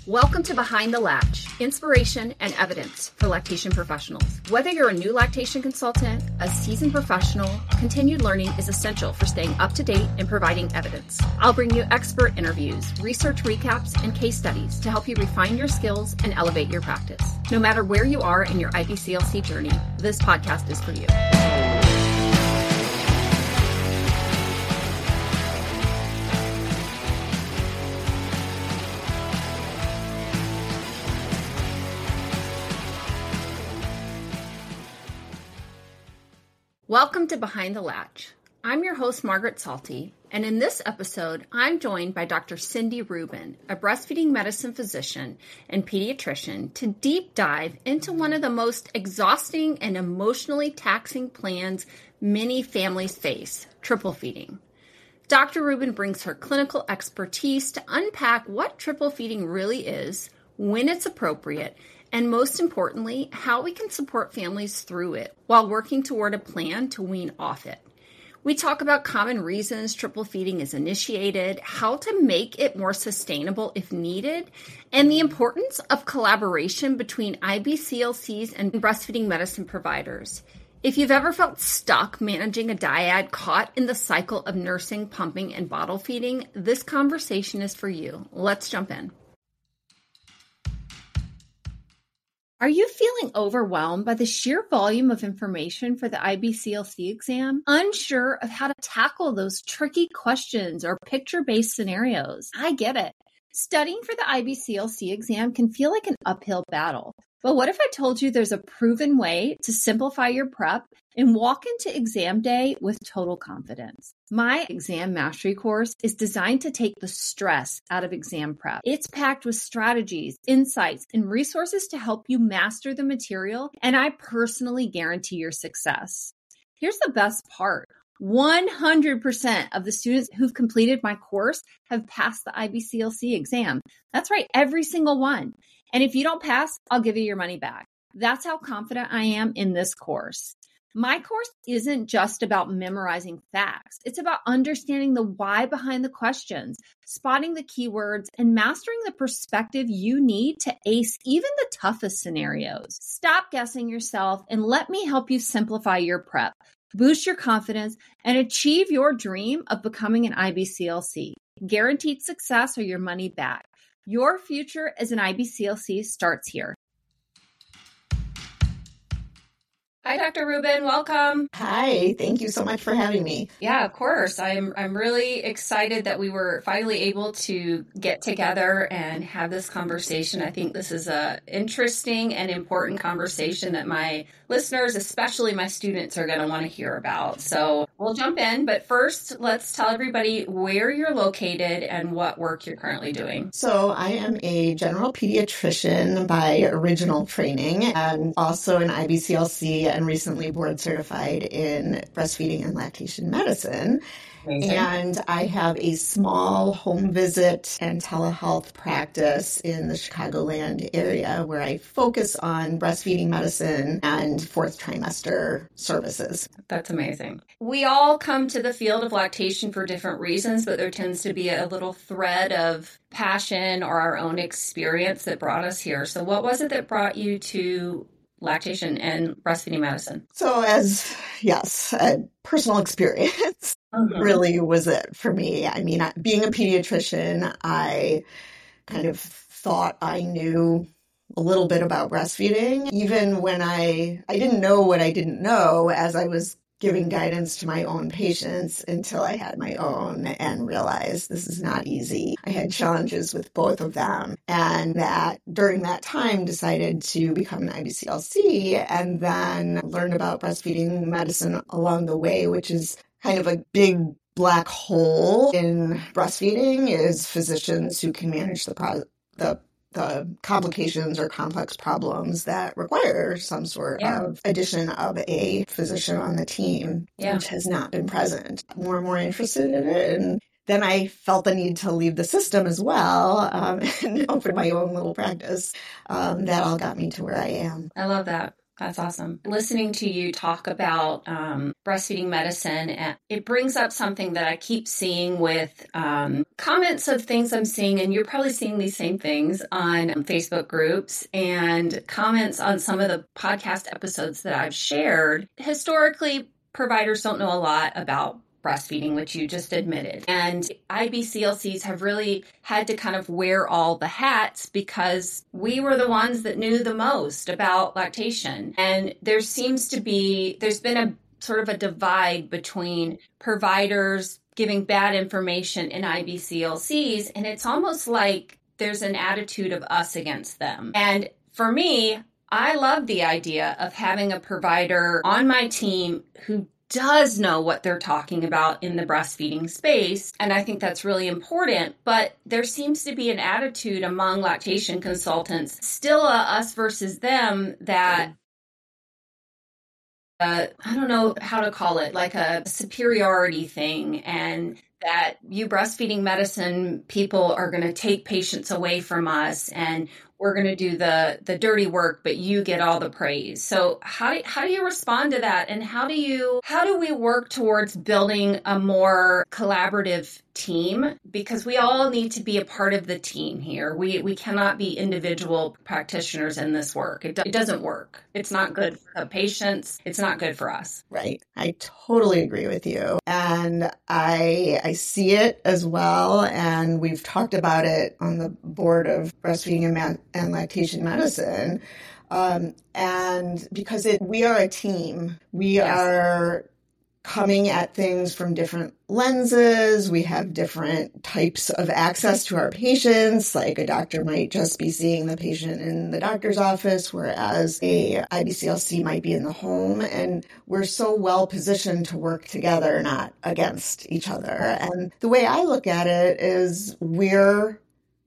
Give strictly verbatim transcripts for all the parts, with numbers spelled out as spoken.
Welcome to Behind the Latch, inspiration and evidence for lactation professionals. Whether you're a new lactation consultant, a seasoned professional, continued learning is essential for staying up to date and providing evidence. I'll bring you expert interviews, research recaps, and case studies to help you refine your skills and elevate your practice. No matter where you are in your I B C L C journey, this podcast is for you. Welcome to Behind the Latch. I'm your host, Margaret Salty, and in this episode, I'm joined by Doctor Cindy Rubin, a breastfeeding medicine physician and pediatrician, to deep dive into one of the most exhausting and emotionally taxing plans many families face, triple feeding. Doctor Rubin brings her clinical expertise to unpack what triple feeding really is, when it's appropriate, and most importantly, how we can support families through it while working toward a plan to wean off it. We talk about common reasons triple feeding is initiated, how to make it more sustainable if needed, and the importance of collaboration between I B C L Cs and breastfeeding medicine providers. If you've ever felt stuck managing a dyad caught in the cycle of nursing, pumping, and bottle feeding, this conversation is for you. Let's jump in. Are you feeling overwhelmed by the sheer volume of information for the I B C L C exam? Unsure of how to tackle those tricky questions or picture-based scenarios? I get it. Studying for the I B C L C exam can feel like an uphill battle. But what if I told you there's a proven way to simplify your prep and walk into exam day with total confidence? My exam mastery course is designed to take the stress out of exam prep. It's packed with strategies, insights, and resources to help you master the material, and I personally guarantee your success. Here's the best part. one hundred percent of the students who've completed my course have passed the I B C L C exam. That's right, every single one. And if you don't pass, I'll give you your money back. That's how confident I am in this course. My course isn't just about memorizing facts. It's about understanding the why behind the questions, spotting the keywords, and mastering the perspective you need to ace even the toughest scenarios. Stop guessing yourself and let me help you simplify your prep, boost your confidence, and achieve your dream of becoming an I B C L C. Guaranteed success or your money back. Your future as an I B C L C starts here. Hi, Doctor Rubin. Welcome. Hi. Thank you so much for having me. Yeah, of course. I'm I'm really excited that we were finally able to get together and have this conversation. I think this is a interesting and important conversation that my listeners, especially my students, are going to want to hear about. So we'll jump in. But first, let's tell everybody where you're located and what work you're currently doing. So I am a general pediatrician by original training and also an I B C L C and recently board certified in breastfeeding and lactation medicine. Amazing. And I have a small home visit and telehealth practice in the Chicagoland area where I focus on breastfeeding medicine and fourth trimester services. That's amazing. We all come to the field of lactation for different reasons, but there tends to be a little thread of passion or our own experience that brought us here. So what was it that brought you to lactation and breastfeeding medicine? So as, yes, a personal experience mm-hmm. really was it for me. I mean, being a pediatrician, I kind of thought I knew a little bit about breastfeeding, even when I, I didn't know what I didn't know as I was giving guidance to my own patients until I had my own and realized this is not easy. I had challenges with both of them, and that during that time decided to become an I B C L C and then learn about breastfeeding medicine along the way, which is kind of a big black hole in breastfeeding, is physicians who can manage the pro- the the complications or complex problems that require some sort yeah. of addition of a physician on the team, yeah. which has not been present. More and more interested in it. And then I felt the need to leave the system as well um, and open my own little practice. Um, that all got me to where I am. I love that. That's awesome. Listening to you talk about um, breastfeeding medicine, and it brings up something that I keep seeing with um, comments of things I'm seeing, and you're probably seeing these same things on um, Facebook groups and comments on some of the podcast episodes that I've shared. Historically, providers don't know a lot about breastfeeding, which you just admitted. And I B C L Cs have really had to kind of wear all the hats because we were the ones that knew the most about lactation. And there seems to be, there's been a sort of a divide between providers giving bad information in I B C L Cs. And it's almost like there's an attitude of us against them. And for me, I love the idea of having a provider on my team who does know what they're talking about in the breastfeeding space. And I think that's really important. But there seems to be an attitude among lactation consultants, still a us versus them, that uh, I don't know how to call it, like a superiority thing. And that you breastfeeding medicine people are going to take patients away from us, and we're going to do the the dirty work, but you get all the praise. So how how do you respond to that, and how do you how do we work towards building a more collaborative team? Because we all need to be a part of the team here. We we cannot be individual practitioners in this work. It, do, it doesn't work. It's not good for the patients. It's not good for us. Right. I totally agree with you. And I I see it as well. And we've talked about it on the board of breastfeeding and, man, and lactation medicine. Um, and because it, we are a team, we yes. are coming at things from different lenses. We have different types of access to our patients. Like a doctor might just be seeing the patient in the doctor's office, whereas a I B C L C might be in the home. And we're so well positioned to work together, not against each other. And the way I look at it is we're,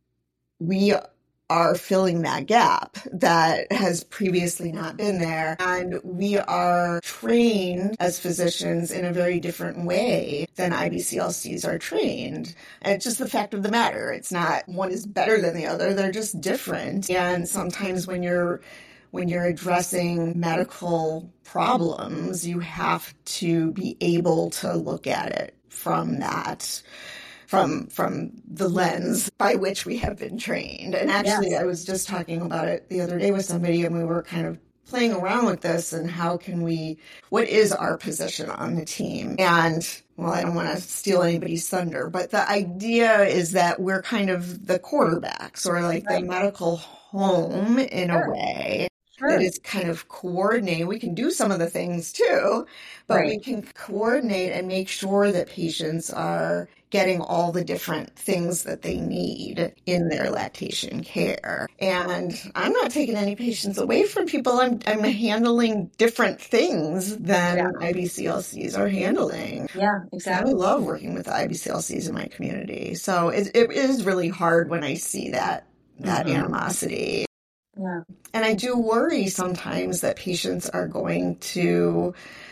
we are filling that gap that has previously not been there. And we are trained as physicians in a very different way than I B C L Cs are trained. And it's just the fact of the matter. It's not one is better than the other. They're just different. And sometimes when you're when you're addressing medical problems, you have to be able to look at it from that from from the lens by which we have been trained. And actually, yes. I was just talking about it the other day with somebody, and we were kind of playing around with this and how can we, what is our position on the team? And, well, I don't want to steal anybody's thunder, but the idea is that we're kind of the quarterbacks or like right. the medical home in sure. a way. Sure. That is kind of coordinating. We can do some of the things too, but right. we can coordinate and make sure that patients are getting all the different things that they need in their lactation care. And I'm not taking any patients away from people. I'm I'm handling different things than yeah. I B C L Cs are handling. Yeah, exactly. I love working with the I B C L Cs in my community. So it, it is really hard when I see that that mm-hmm. animosity. Yeah. And I do worry sometimes that patients are going to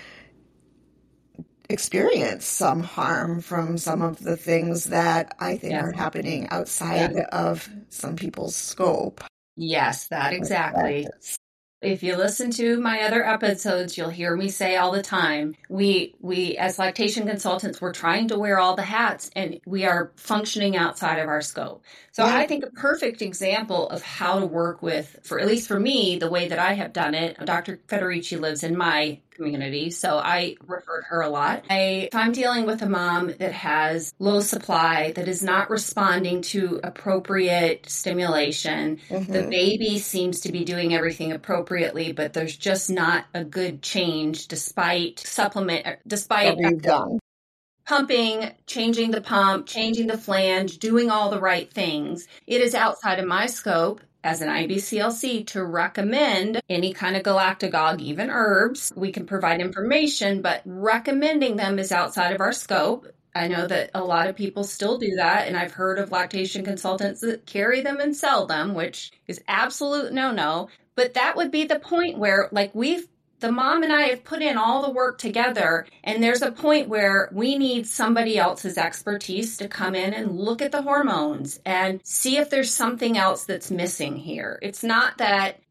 experience some harm from some of the things that I think yes. are happening outside yeah. of some people's scope. Yes, that exactly. If you listen to my other episodes, you'll hear me say all the time, we, we as lactation consultants, we're trying to wear all the hats and we are functioning outside of our scope. So yeah. I think a perfect example of how to work with, for at least for me, the way that I have done it, Doctor Federici lives in my community, so I refer to her a lot. I, if I'm dealing with a mom that has low supply, that is not responding to appropriate stimulation, mm-hmm. the baby seems to be doing everything appropriately, but there's just not a good change despite supplement, despite pumping, changing the pump, changing the flange, doing all the right things. It is outside of my scope as an I B C L C to recommend any kind of galactagogue, even herbs. We can provide information, but recommending them is outside of our scope. I know that a lot of people still do that, and I've heard of lactation consultants that carry them and sell them, which is absolute no-no. But that would be the point where, like, we've the mom and I have put in all the work together, and there's a point where we need somebody else's expertise to come in and look at the hormones and see if there's something else that's missing here. It's not that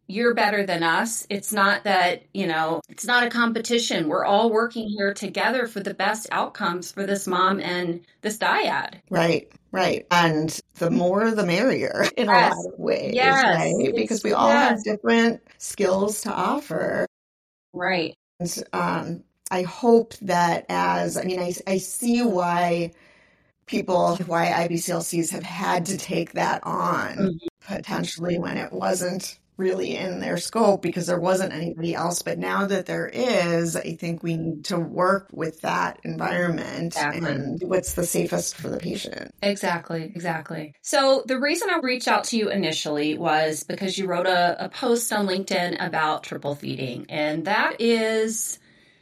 you're better than us. It's not that, you know, it's not a competition. We're all working here together for the best outcomes for this mom and this dyad. Right, right. And the more the merrier in Yes. a lot of ways, Yes. right? Because we all yes. have different skills to offer. Right. And um, I hope that as, I mean, I, I see why people, why I B C L Cs have had to take that on, mm-hmm. potentially when it wasn't really in their scope because there wasn't anybody else. But now that there is, I think we need to work with that environment exactly. and what's the safest for the patient. Exactly, exactly. So the reason I reached out to you initially was because you wrote a, a post on LinkedIn about triple feeding. And that is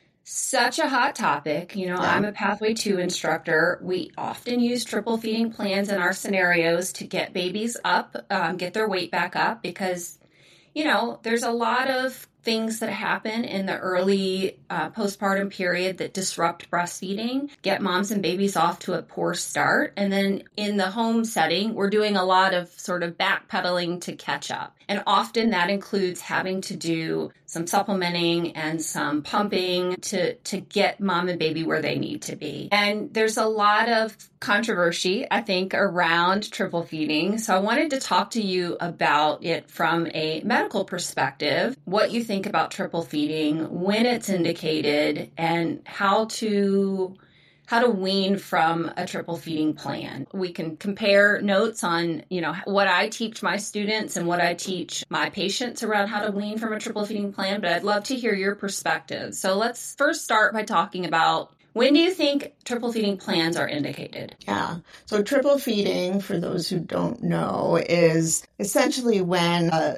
such a hot topic. You know, yeah. I'm a Pathway two instructor. We often use triple feeding plans in our scenarios to get babies up, um, get their weight back up because you know, there's a lot of things that happen in the early uh, postpartum period that disrupt breastfeeding, get moms and babies off to a poor start. And then in the home setting, we're doing a lot of sort of backpedaling to catch up. And often that includes having to do some supplementing and some pumping to, to get mom and baby where they need to be. And there's a lot of controversy, I think, around triple feeding. So I wanted to talk to you about it from a medical perspective, what you think about triple feeding, when it's indicated, and how to how to wean from a triple feeding plan. We can compare notes on, you know, what I teach my students and what I teach my patients around how to wean from a triple feeding plan, but I'd love to hear your perspective. So let's first start by talking about, when do you think triple feeding plans are indicated? Yeah. So triple feeding, for those who don't know, is essentially when a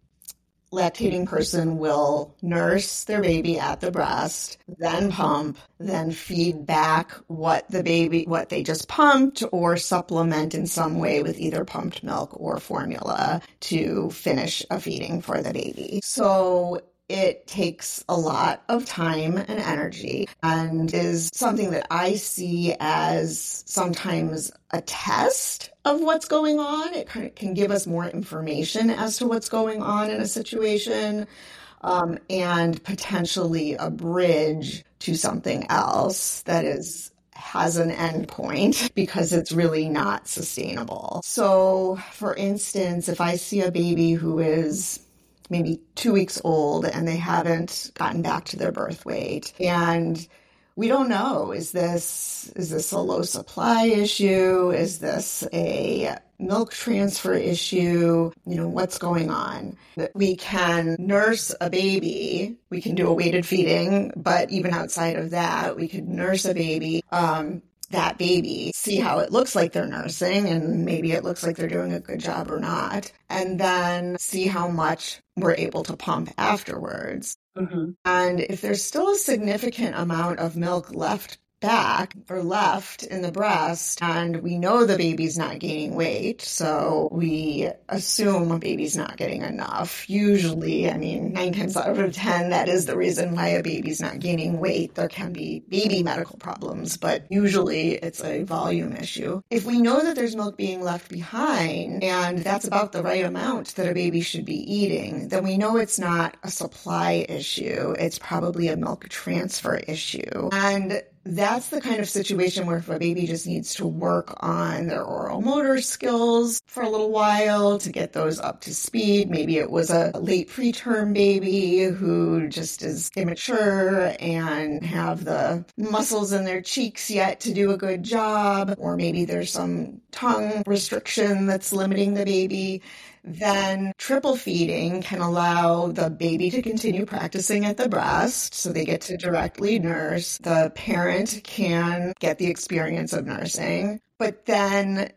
lactating person will nurse their baby at the breast, then pump, then feed back what the baby, what they just pumped, or supplement in some way with either pumped milk or formula to finish a feeding for the baby. So it takes a lot of time and energy and is something that I see as sometimes a test of what's going on. It kind of can give us more information as to what's going on in a situation, um, and potentially a bridge to something else that is has an end point because it's really not sustainable. So, for instance, if I see a baby who is maybe two weeks old and they haven't gotten back to their birth weight, and we don't know, is this is this a low supply issue? Is this a milk transfer issue? You know, what's going on? We can nurse a baby. We can do a weighted feeding, but even outside of that, we could nurse a baby, um, that baby, see how it looks like they're nursing, and maybe it looks like they're doing a good job or not, and then see how much we're able to pump afterwards. Mm-hmm. And if there's still a significant amount of milk left back or left in the breast, and we know the baby's not gaining weight, so we assume a baby's not getting enough. Usually, I mean, nine times out of ten, that is the reason why a baby's not gaining weight. There can be baby medical problems, but usually it's a volume issue. If we know that there's milk being left behind, and that's about the right amount that a baby should be eating, then we know it's not a supply issue. It's probably a milk transfer issue. And that's the kind of situation where if a baby just needs to work on their oral motor skills for a little while to get those up to speed. Maybe it was a late preterm baby who just is immature and have the muscles in their cheeks yet to do a good job, or maybe there's some tongue restriction that's limiting the baby. Then triple feeding can allow the baby to continue practicing at the breast, so they get to directly nurse. The parent can get the experience of nursing. But then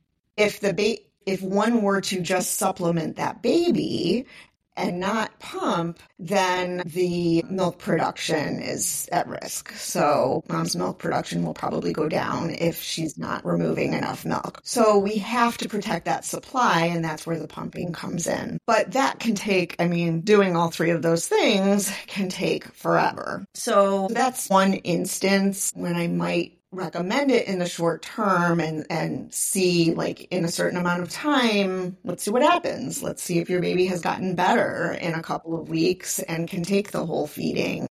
if the ba- if one were to just supplement that baby and not pump, then the milk production is at risk. So mom's milk production will probably go down if she's not removing enough milk. So we have to protect that supply, and that's where the pumping comes in. But that can take, I mean, doing all three of those things can take forever. So that's one instance when I might recommend it in the short term and, and see, like, in a certain amount of time, let's see what happens. Let's see if your baby has gotten better in a couple of weeks and can take the whole feeding.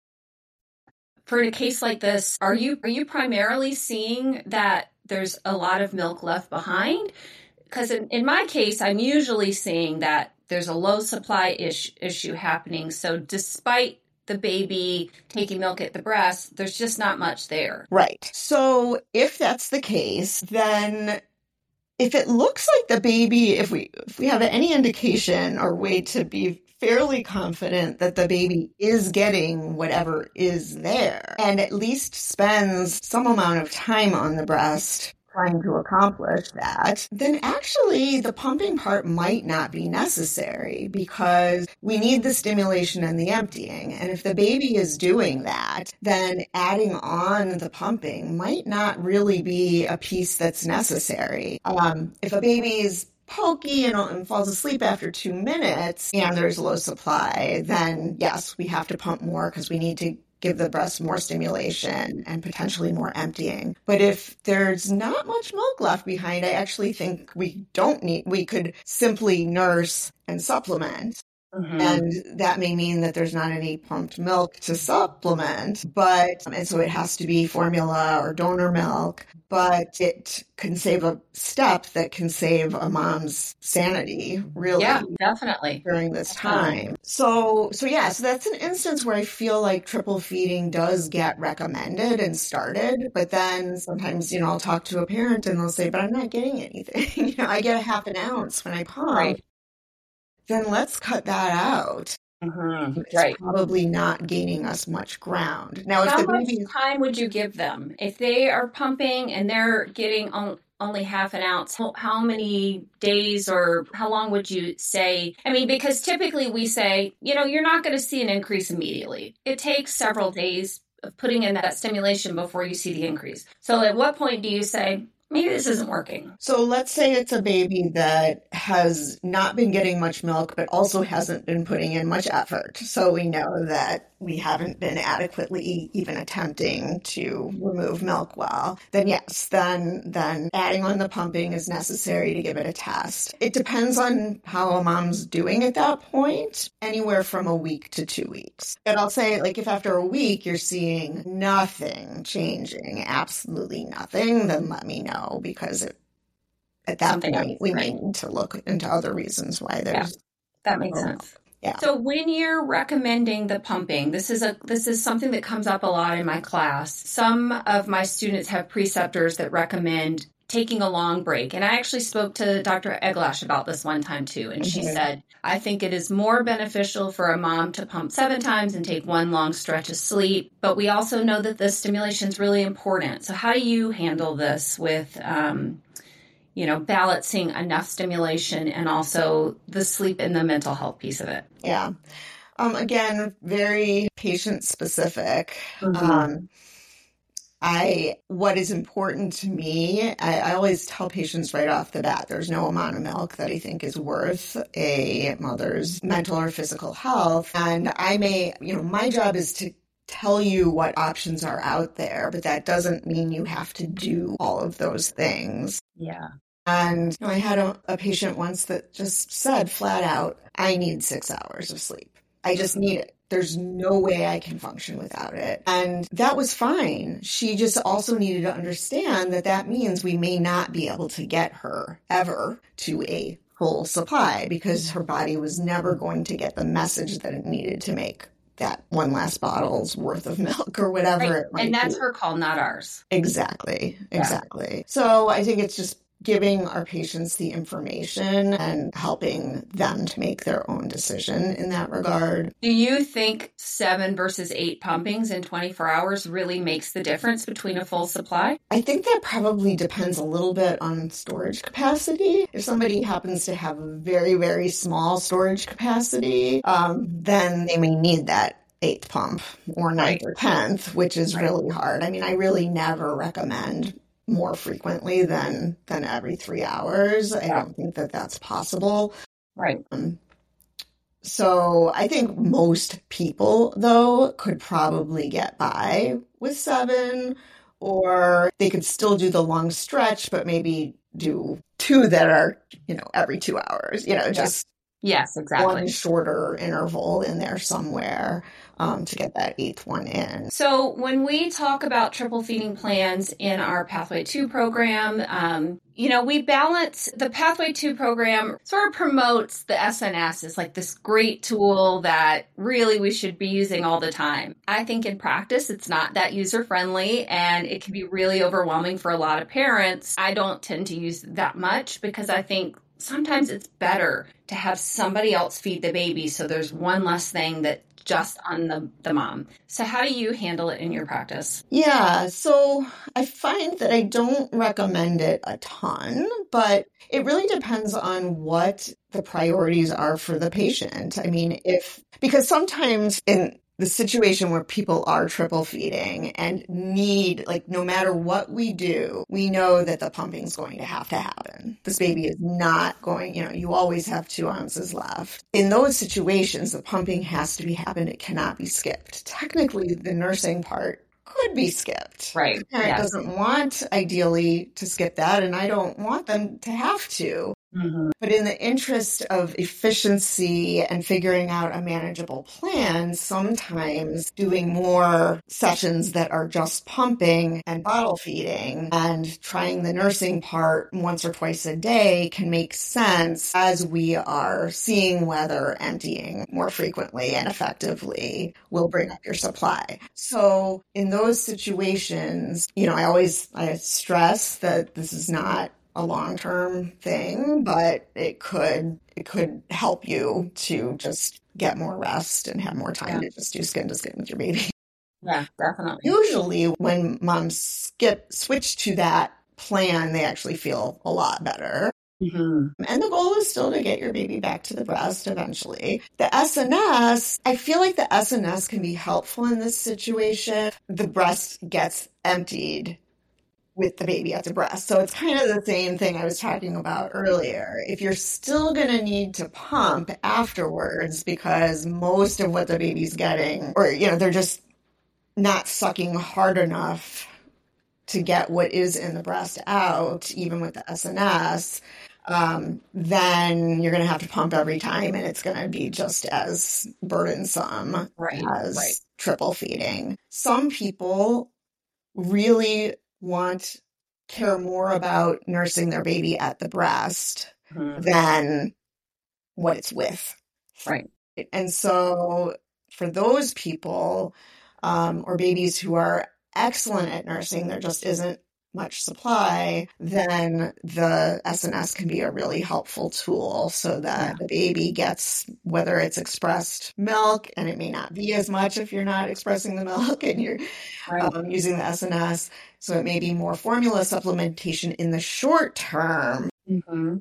For a case like this, are you are you primarily seeing that there's a lot of milk left behind? Because in, in my case, I'm usually seeing that there's a low supply ish, issue happening. So despite the baby taking milk at the breast, there's just not much there. Right. So if that's the case, then if it looks like the baby, if we if we have any indication or way to be fairly confident that the baby is getting whatever is there and at least spends some amount of time on the breast trying to accomplish that, then actually the pumping part might not be necessary because we need the stimulation and the emptying. And if the baby is doing that, then adding on the pumping might not really be a piece that's necessary. Um, if a baby is pokey and, and falls asleep after two minutes and there's low supply, then yes, we have to pump more because we need to give the breast more stimulation and potentially more emptying. But if there's not much milk left behind, I actually think we don't need, we could simply nurse and supplement. Mm-hmm. And that may mean that there's not any pumped milk to supplement, but, and so it has to be formula or donor milk, but it can save a step that can save a mom's sanity, really. Yeah, definitely. During this time. So, so yeah, so that's an instance where I feel like triple feeding does get recommended and started, but then sometimes, you know, I'll talk to a parent and they'll say, but I'm not getting anything. You know, I get a half an ounce when I pump. Right. Then let's cut that out. Mm-hmm. It's right. probably not gaining us much ground. Now, how if the much baby... time would you give them if they are pumping and they're getting on, only half an ounce? How, how many days or how long would you say? I mean, because typically we say, you know, you're not going to see an increase immediately. It takes several days of putting in that stimulation before you see the increase. So at what point do you say, maybe this isn't working? So let's say it's a baby that has not been getting much milk, but also hasn't been putting in much effort. So we know that we haven't been adequately even attempting to remove milk well. Then yes, then, then adding on the pumping is necessary to give it a test. It depends on how a mom's doing at that point, anywhere from a week to two weeks. And I'll say, like, if after a week you're seeing nothing changing, absolutely nothing, then let me know, because it, at that Something point, else, we right. may need to look into other reasons why there's... Yeah, that makes sense. Yeah. So when you're recommending the pumping, this is a this is something that comes up a lot in my class. Some of my students have preceptors that recommend taking a long break. And I actually spoke to Doctor Eglash about this one time too. And mm-hmm. she said, I think it is more beneficial for a mom to pump seven times and take one long stretch of sleep. But we also know that the stimulation is really important. So how do you handle this with, um, you know, balancing enough stimulation and also the sleep and the mental health piece of it? Yeah. Um, again, very patient specific. Mm-hmm. Um, I, what is important to me, I, I always tell patients right off the bat, there's no amount of milk that I think is worth a mother's mental or physical health. And I may, you know, my job is to tell you what options are out there, but that doesn't mean you have to do all of those things. Yeah. And you know, I had a, a patient once that just said flat out, I need six hours of sleep. I just need it. There's no way I can function without it. And that was fine. She just also needed to understand that that means we may not be able to get her ever to a full supply because her body was never going to get the message that it needed to make that one last bottle's worth of milk or whatever right. it might And that's be. her call, not ours. Exactly. Exactly. Yeah. So I think it's just giving our patients the information and helping them to make their own decision in that regard. Do you think seven versus eight pumpings in twenty-four hours really makes the difference between a full supply? I think that probably depends a little bit on storage capacity. If somebody happens to have a very, very small storage capacity, um, then they may need that eighth pump or ninth right. or tenth, which is right. really hard. I mean, I really never recommend more frequently than than every three hours. I don't think that that's possible. Right. Um, so I think most people, though, could probably get by with seven or they could still do the long stretch, but maybe do two that are, you know, every two hours, you know, just yes, exactly. one shorter interval in there somewhere um, to get that eighth one in. So when we talk about triple feeding plans in our Pathway two program, um, you know, we balance the Pathway two program sort of promotes the S N S as like this great tool that really we should be using all the time. I think in practice, it's not that user friendly and it can be really overwhelming for a lot of parents. I don't tend to use that much because I think sometimes it's better to have somebody else feed the baby so there's one less thing that just on the, the mom. So how do you handle it in your practice? Yeah, so I find that I don't recommend it a ton, but it really depends on what the priorities are for the patient. I mean, if, because sometimes in the situation where people are triple feeding and need, like, no matter what we do, we know that the pumping is going to have to happen. This baby is not going, you know, you always have two ounces left. In those situations, the pumping has to be happened. It cannot be skipped. Technically, the nursing part could be skipped. Right. The parent yes. doesn't want, ideally, to skip that, and I don't want them to have to. Mm-hmm. But in the interest of efficiency and figuring out a manageable plan, sometimes doing more sessions that are just pumping and bottle feeding and trying the nursing part once or twice a day can make sense as we are seeing whether emptying more frequently and effectively will bring up your supply. So in those situations, you know, I always I stress that this is not a long-term thing, but it could it could help you to just get more rest and have more time yeah. to just do skin to skin with your baby. Yeah, definitely. Usually when moms skip switch to that plan, they actually feel a lot better. Mm-hmm. And the goal is still to get your baby back to the breast eventually. The S N S, I feel like the S N S can be helpful in this situation. The breast gets emptied with the baby at the breast. So it's kind of the same thing I was talking about earlier. If you're still going to need to pump afterwards because most of what the baby's getting, or, you know, they're just not sucking hard enough to get what is in the breast out, even with the S N S, um, then you're going to have to pump every time and it's going to be just as burdensome right, as right. triple feeding. Some people really want care more about nursing their baby at the breast mm-hmm. than what it's with. Right. And so for those people, um, or babies who are excellent at nursing, there just isn't much supply, then the S N S can be a really helpful tool so that yeah. the baby gets, whether it's expressed milk, and it may not be as much if you're not expressing the milk and you're right. um, using the S N S. So it may be more formula supplementation in the short term. Mm-hmm.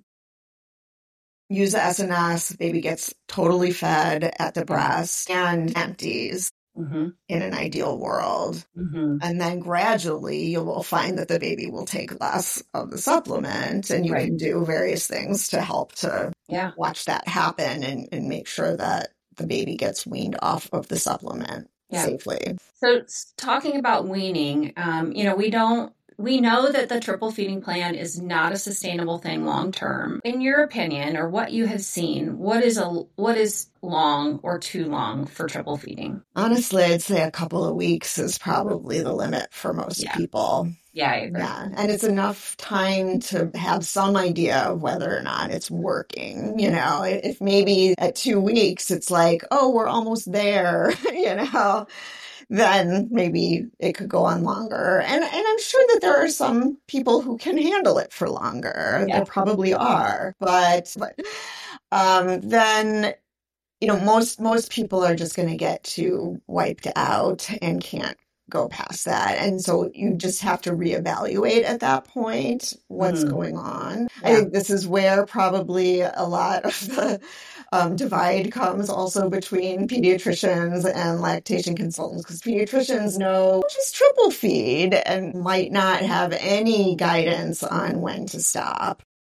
Use the S N S, baby gets totally fed at the breast and empties. Mm-hmm. In an ideal world. Mm-hmm. And then gradually you will find that the baby will take less of the supplement and you right. can do various things to help to yeah. watch that happen and, and make sure that the baby gets weaned off of the supplement yeah. safely. So talking about weaning, um, you know, we don't We know that the triple feeding plan is not a sustainable thing long term. In your opinion, or what you have seen, what is a what is long or too long for triple feeding? Honestly, I'd say a couple of weeks is probably the limit for most yeah. people. Yeah, I agree. Yeah, and it's enough time to have some idea of whether or not it's working. You know, if maybe at two weeks it's like, oh, we're almost there, you know, then maybe it could go on longer. And and I'm sure that there are some people who can handle it for longer. Yeah. There probably are. But, but um, then, you know, most most people are just going to get too wiped out and can't go past that. And so you just have to reevaluate at that point what's mm. going on. Yeah. I think this is where probably a lot of the um, divide comes also between pediatricians and lactation consultants, because pediatricians know just triple feed and might not have any guidance on when to stop.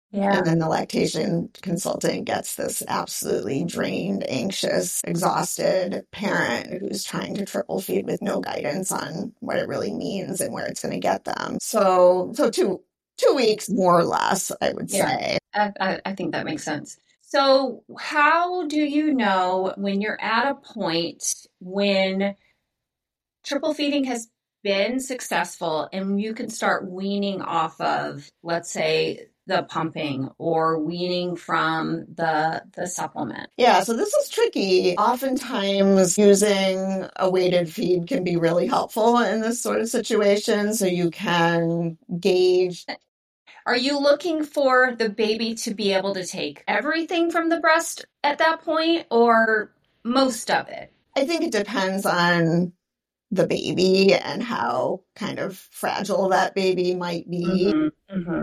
Yeah. And then the lactation consultant gets this absolutely drained, anxious, exhausted parent who's trying to triple feed with no guidance on what it really means and where it's going to get them. So, so two, two weeks more or less, I would Yeah. say. I, I, I think that makes sense. So how do you know when you're at a point when triple feeding has been successful and you can start weaning off of, let's say, the pumping or weaning from the the supplement? Yeah, so this is tricky. Oftentimes using a weighted feed can be really helpful in this sort of situation, so you can gauge. Are you looking for the baby to be able to take everything from the breast at that point or most of it? I think it depends on the baby and how kind of fragile that baby might be. Mm-hmm, mm-hmm.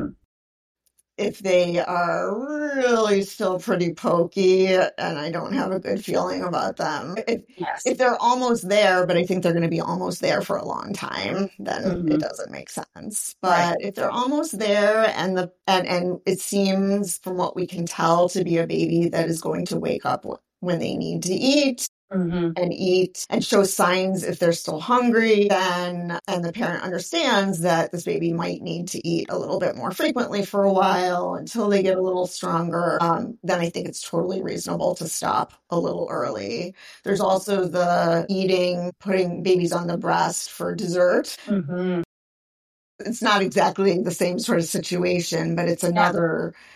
If they are really still pretty pokey and I don't have a good feeling about them, if, yes. if they're almost there, but I think they're going to be almost there for a long time, then mm-hmm. it doesn't make sense. But right. if they're almost there and the and, and it seems from what we can tell to be a baby that is going to wake up when they need to eat, Mm-hmm. and eat and show signs if they're still hungry, then and the parent understands that this baby might need to eat a little bit more frequently for a while until they get a little stronger, um, then I think it's totally reasonable to stop a little early. There's also the eating, putting babies on the breast for dessert. Mm-hmm. It's not exactly the same sort of situation, but it's another yeah.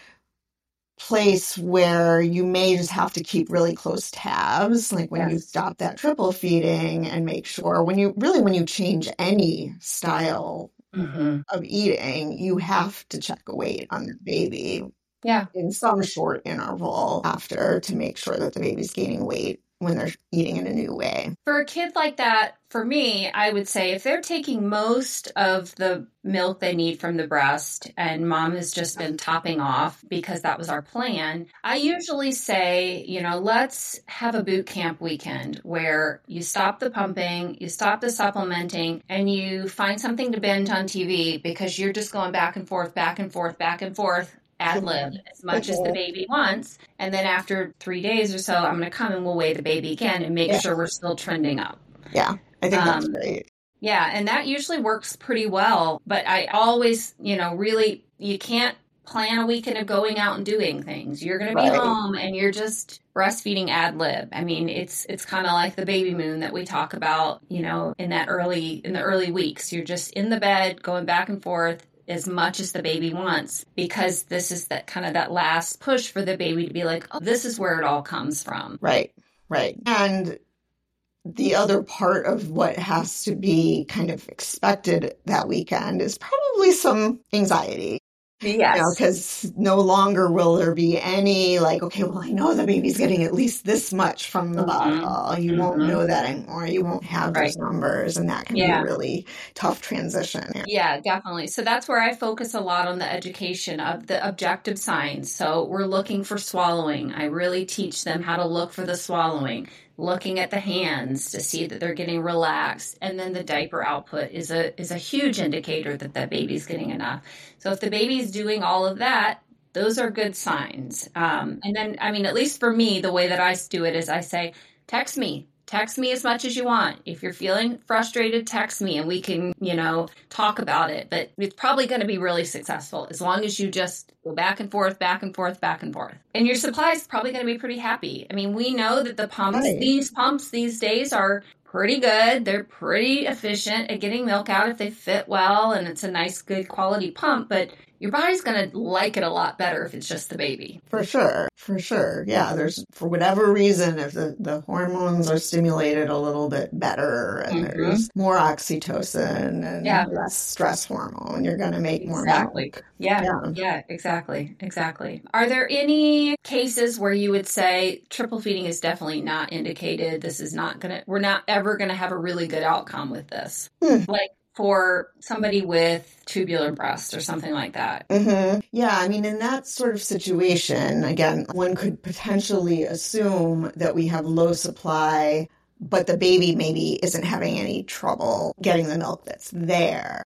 place where you may just have to keep really close tabs, like when yes. you stop that triple feeding and make sure when you really, when you change any style mm-hmm. of eating, you have to check a weight on the baby yeah. in some short interval after to make sure that the baby's gaining weight when they're eating in a new way. For a kid like that, for me, I would say if they're taking most of the milk they need from the breast and mom has just been topping off because that was our plan, I usually say, you know, let's have a boot camp weekend where you stop the pumping, you stop the supplementing, and you find something to binge on T V because you're just going back and forth, back and forth, back and forth. Ad lib as much as the baby wants. And then after three days or so, I'm going to come and we'll weigh the baby again and make yeah. sure we're still trending up. Yeah, I think um, that's great. Yeah, and that usually works pretty well. But I always, you know, really, you can't plan a weekend of going out and doing things. You're going to be right. home and you're just breastfeeding ad lib. I mean, it's it's kind of like the baby moon that we talk about, you know, in that early, in the early weeks. You're just in the bed, going back and forth as much as the baby wants, because this is that kind of that last push for the baby to be like, oh, this is where it all comes from. Right, right. And the other part of what has to be kind of expected that weekend is probably some anxiety. Yes. You know, because no longer will there be any like, okay, well, I know the baby's getting at least this much from the mm-hmm. bottle. You mm-hmm. won't know that anymore. You won't have right. those numbers. And that can yeah. be a really tough transition. Yeah, definitely. So that's where I focus a lot on the education of the objective signs. So we're looking for swallowing. I really teach them how to look for the swallowing. Looking at the hands to see that they're getting relaxed. And then the diaper output is a is a huge indicator that that baby's getting enough. So if the baby's doing all of that, those are good signs. Um, and then, I mean, at least for me, the way that I do it is I say, text me. Text me as much as you want. If you're feeling frustrated, text me and we can, you know, talk about it. But it's probably going to be really successful as long as you just go back and forth, back and forth, back and forth. And your supply is probably going to be pretty happy. I mean, we know that the pumps, right. these pumps these days are pretty good. They're pretty efficient at getting milk out if they fit well and it's a nice, good quality pump. But your body's going to like it a lot better if it's just the baby. For sure. For sure. Yeah. There's, for whatever reason, if the, the hormones are stimulated a little bit better and mm-hmm. there's more oxytocin and yeah. less stress hormone, you're going to make more exactly. milk. Yeah, yeah. Yeah, exactly. Exactly. Are there any cases where you would say triple feeding is definitely not indicated? This is not going to, we're not ever going to have a really good outcome with this. Hmm. Like, for somebody with tubular breast or something like that. Mm-hmm. Yeah, I mean, in that sort of situation, again, one could potentially assume that we have low supply, but the baby maybe isn't having any trouble getting the milk that's there.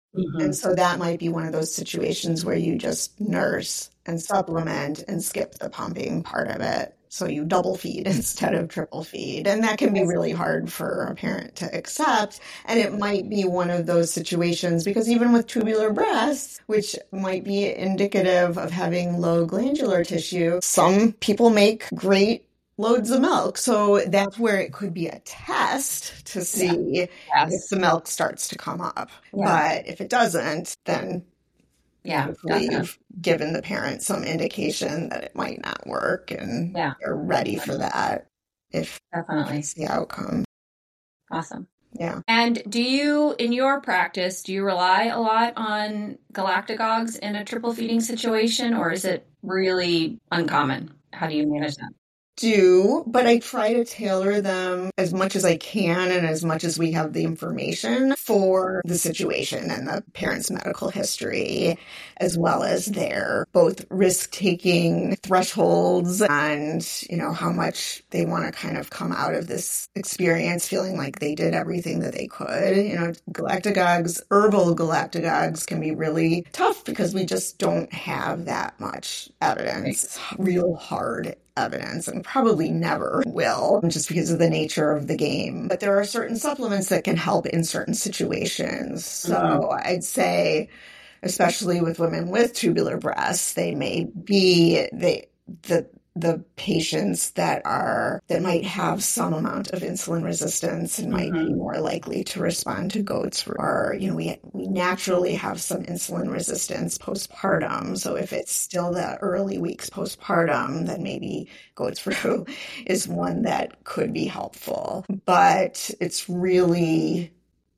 Mm-hmm. And so that might be one of those situations where you just nurse and supplement and skip the pumping part of it. So you double feed instead of triple feed. And that can be really hard for a parent to accept. And it might be one of those situations because even with tubular breasts, which might be indicative of having low glandular tissue, some people make great loads of milk. So that's where it could be a test to see yeah. yes. if the milk starts to come up. Yeah. But if it doesn't, then yeah, you've given the parent some indication that it might not work and yeah. they're ready for that if definitely that's the outcome. Awesome. Yeah. And do you, in your practice, do you rely a lot on galactagogues in a triple feeding situation, or is it really uncommon? How do you manage that? Do, but I try to tailor them as much as I can and as much as we have the information for the situation and the parent's medical history, as well as their both risk-taking thresholds and, you know, how much they want to kind of come out of this experience feeling like they did everything that they could. You know, galactagogues, herbal galactagogues can be really tough because we just don't have that much evidence. It's real hard evidence and probably never will just because of the nature of the game. But there are certain supplements that can help in certain situations. So mm-hmm. I'd say, especially with women with tubular breasts, they may be they the the patients that are that might have some amount of insulin resistance and might mm-hmm. be more likely to respond to goats, or you know we we naturally have some insulin resistance postpartum. So if it's still the early weeks postpartum, then maybe goat's brew is one that could be helpful. But it's really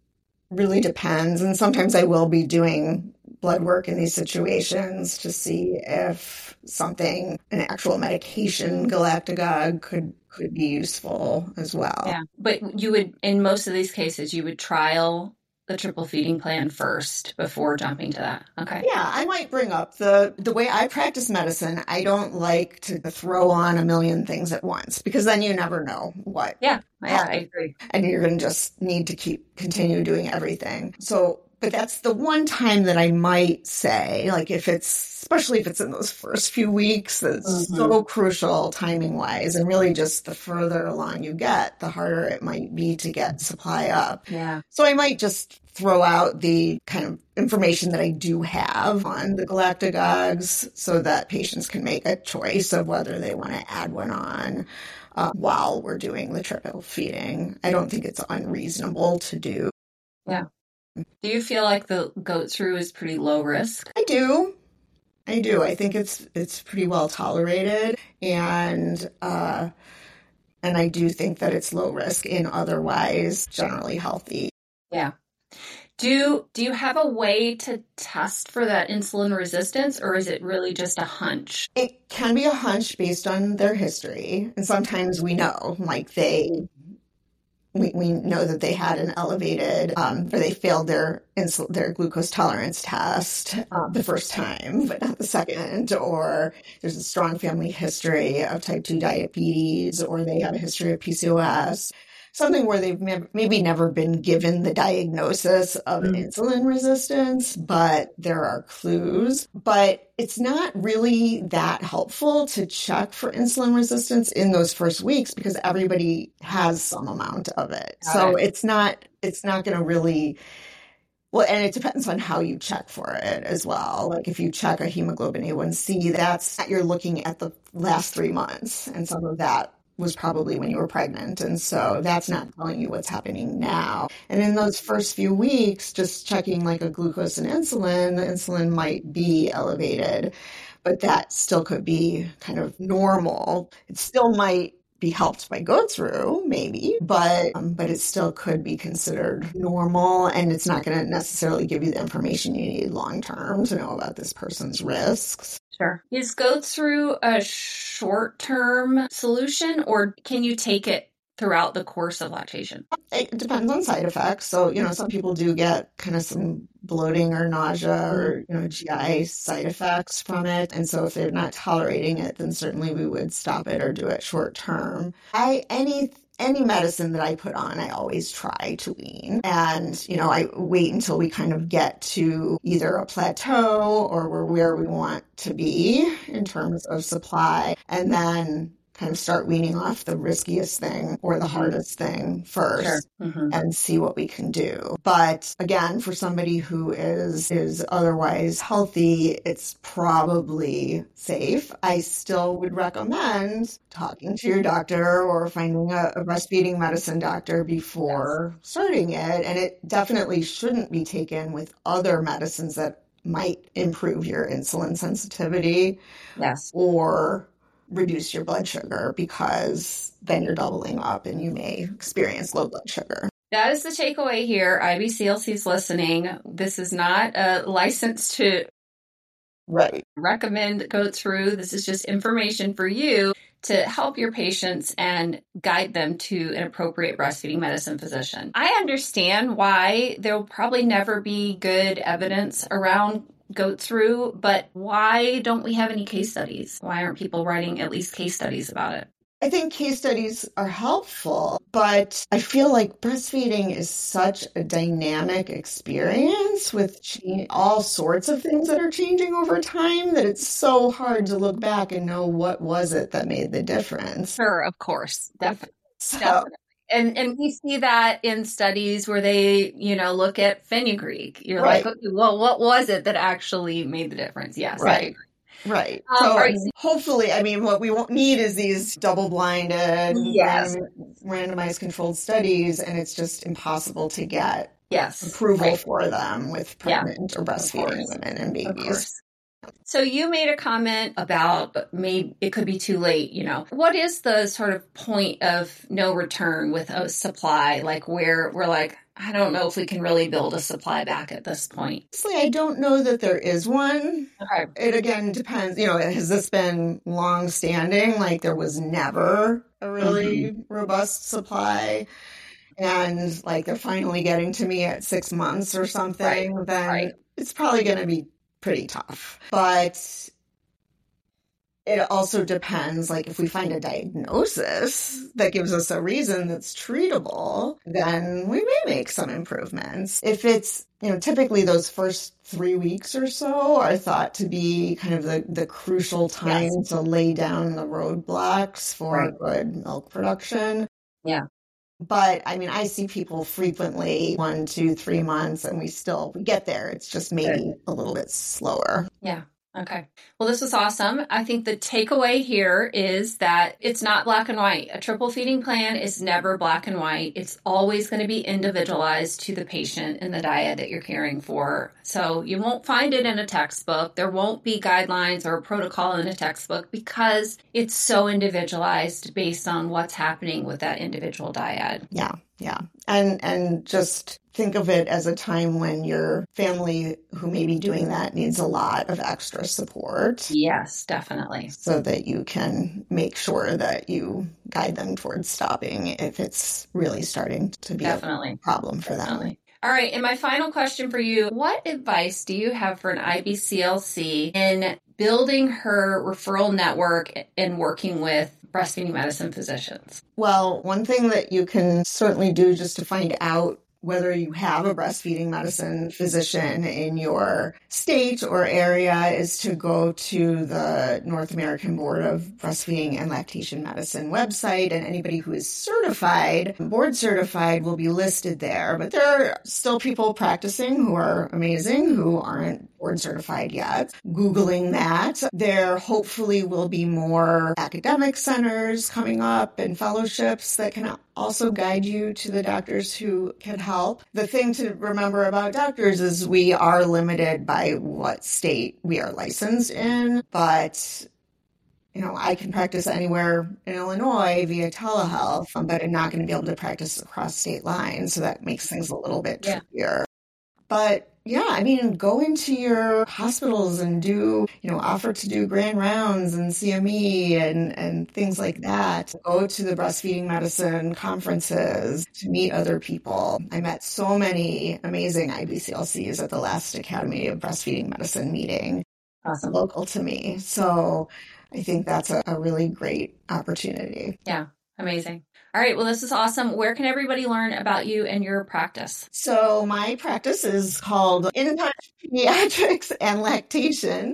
really depends, and sometimes I will be doing blood work in these situations to see if something, an actual medication galactagogue could could be useful as well. Yeah, but you would, in most of these cases, you would trial the triple feeding plan first before jumping to that. Okay. Yeah, I might bring up the the way I practice medicine. I don't like to throw on a million things at once because then you never know what. Yeah, yeah, I agree. And you're going to just need to keep continue doing everything. So, but that's the one time that I might say, like if it's, especially if it's in those first few weeks, that's mm-hmm. so crucial timing wise. And really just the further along you get, the harder it might be to get supply up. Yeah. So I might just throw out the kind of information that I do have on the galactagogues so that patients can make a choice of whether they want to add one on uh, while we're doing the triple feeding. I don't think it's unreasonable to do. Yeah. Do you feel like the goat shrew is pretty low risk? I do. I do. I think it's it's pretty well tolerated, and uh, and I do think that it's low risk in otherwise generally healthy. Yeah. Do do you have a way to test for that insulin resistance, or is it really just a hunch? It can be a hunch based on their history, and sometimes we know, like they. We, we know that they had an elevated, um, or they failed their insul- their glucose tolerance test uh, the first time, but not the second, or there's a strong family history of type two diabetes, or they have a history of P C O S, something where they've me- maybe never been given the diagnosis of mm. insulin resistance, but there are clues. But it's not really that helpful to check for insulin resistance in those first weeks because everybody has some amount of it. Got so it. it's not it's not going to really well, and it depends on how you check for it as well. Like if you check a hemoglobin A one C, that's you're looking at the last three months, and some of that was probably when you were pregnant. And so that's not telling you what's happening now. And in those first few weeks, just checking like a glucose and insulin, the insulin might be elevated, but that still could be kind of normal. It still might be helped by goat's brew, maybe, but um, but it still could be considered normal, and it's not going to necessarily give you the information you need long term to know about this person's risks. Sure. Is goat's brew a short-term solution, or can you take it throughout the course of lactation? It depends on side effects. So, you know, some people do get kind of some bloating or nausea or, you know, G I side effects from it. And so if they're not tolerating it, then certainly we would stop it or do it short term. I, any, any medicine that I put on, I always try to wean. And, you know, I wait until we kind of get to either a plateau or we're where we want to be in terms of supply. And then kind of start weaning off the riskiest thing or the hardest thing first. Sure. Mm-hmm. And see what we can do. But again, for somebody who is is otherwise healthy, it's probably safe. I still would recommend talking to your doctor or finding a, a breastfeeding medicine doctor before yes. starting it. And it definitely shouldn't be taken with other medicines that might improve your insulin sensitivity. Yes. Or reduce your blood sugar, because then you're doubling up and you may experience low blood sugar. That is the takeaway here. I B C L C is listening. This is not a license to right. recommend Goat Through. This is just information for you to help your patients and guide them to an appropriate breastfeeding medicine physician. I understand why there will probably never be good evidence around Goat Through, but why don't we have any case studies? Why aren't people writing at least case studies about it? I think case studies are helpful, but I feel like breastfeeding is such a dynamic experience with cha- all sorts of things that are changing over time that it's so hard to look back and know what was it that made the difference. Sure, of course. Definitely. So, Definitely. And and we see that in studies where they, you know, look at fenugreek. You're right. like, okay, well, what was it that actually made the difference? Yes, right. I agree. Right. Um, so right. hopefully, I mean, what we won't need is these double-blinded, yes. random, randomized controlled studies, and it's just impossible to get yes. approval right. for them with pregnant yeah. or breastfeeding women and babies. So you made a comment about maybe it could be too late, you know. What is the sort of point of no return with a supply? Like where we're like, I don't know if we can really build a supply back at this point. Honestly, I don't know that there is one. Okay. It again depends, you know, has this been long standing? Like there was never a really mm-hmm. robust supply. And like they're finally getting to me at six months or something, right. then right. it's probably going to be pretty tough. But it also depends, like if we find a diagnosis that gives us a reason that's treatable, then we may make some improvements. If it's, you know, typically those first three weeks or so are thought to be kind of the, the crucial time yes. to lay down the roadblocks for right. good milk production. Yeah. But I mean, I see people frequently one, two, three months, and we still we get there. It's just maybe Good. a little bit slower. Yeah. Okay. Well, this was awesome. I think the takeaway here is that it's not black and white. A triple feeding plan is never black and white. It's always going to be individualized to the patient and the diet that you're caring for. So you won't find it in a textbook. There won't be guidelines or a protocol in a textbook because it's so individualized based on what's happening with that individual diet. Yeah. Yeah. And and just think of it as a time when your family who may be doing that needs a lot of extra support. Yes, definitely. So that you can make sure that you guide them towards stopping if it's really starting to be definitely. a problem for definitely. them. All right. And my final question for you, what advice do you have for an I B C L C in building her referral network and working with breastfeeding medicine physicians? Well, one thing that you can certainly do just to find out whether you have a breastfeeding medicine physician in your state or area is to go to the North American Board of Breastfeeding and Lactation Medicine website, and anybody who is certified, board certified, will be listed there. But there are still people practicing who are amazing who aren't board certified yet. Googling that, there hopefully will be more academic centers coming up and fellowships that can also guide you to the doctors who can help. The thing to remember about doctors is we are limited by what state we are licensed in, but you know, I can practice anywhere in Illinois via telehealth, but I'm not going to be able to practice across state lines, so that makes things a little bit yeah. trickier. But yeah, I mean, go into your hospitals and do, you know, offer to do grand rounds and C M E and, and things like that. Go to the breastfeeding medicine conferences to meet other people. I met so many amazing I B C L Cs at the last Academy of Breastfeeding Medicine meeting. Awesome. Local to me. So I think that's a, a really great opportunity. Yeah. Amazing. All right. Well, this is awesome. Where can everybody learn about you and your practice? So my practice is called In Touch Pediatrics and Lactation.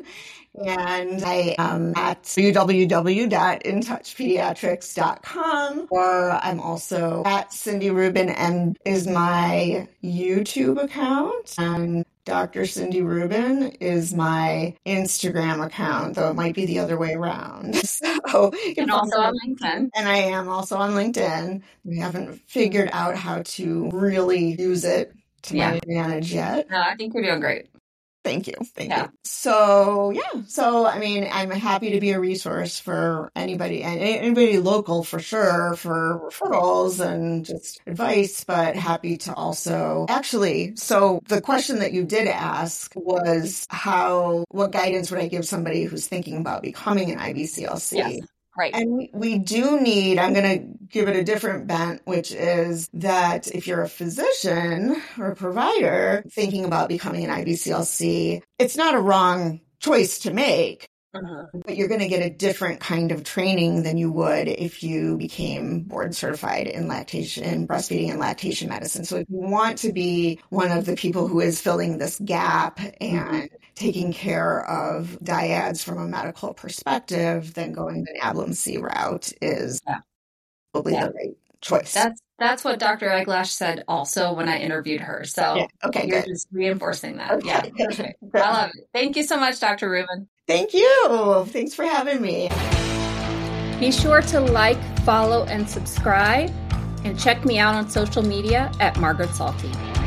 And I am at w w w dot in touch pediatrics dot com, or I'm also at Cindy Rubin, and is my YouTube account. And Doctor Cindy Rubin is my Instagram account, though it might be the other way around. So, and also on LinkedIn. And I am also on LinkedIn. We haven't figured out how to really use it to Yeah. my advantage yet. No, I think you're doing great. Thank you. Thank Yeah. you. So, yeah. So, I mean, I'm happy to be a resource for anybody, and anybody local for sure, for referrals and just advice, but happy to also actually. So the question that you did ask was how, what guidance would I give somebody who's thinking about becoming an I B C L C? Yes. Right. And we, we do need, I'm going to give it a different bent, which is that if you're a physician or a provider thinking about becoming an I B C L C, it's not a wrong choice to make, Uh-huh. but you're going to get a different kind of training than you would if you became board certified in lactation, breastfeeding and lactation medicine. So if you want to be one of the people who is filling this gap and taking care of dyads from a medical perspective, then going the NABLM-C route is Yeah. probably Yeah. the right choice. That's that's what Doctor Eglash said also when I interviewed her. So Yeah. Okay, you're good. just reinforcing that. Okay. Yeah. Perfect. I love it. Thank you so much, Doctor Rubin. Thank you. Thanks for having me. Be sure to like, follow, and subscribe, and check me out on social media at Margaret Salty.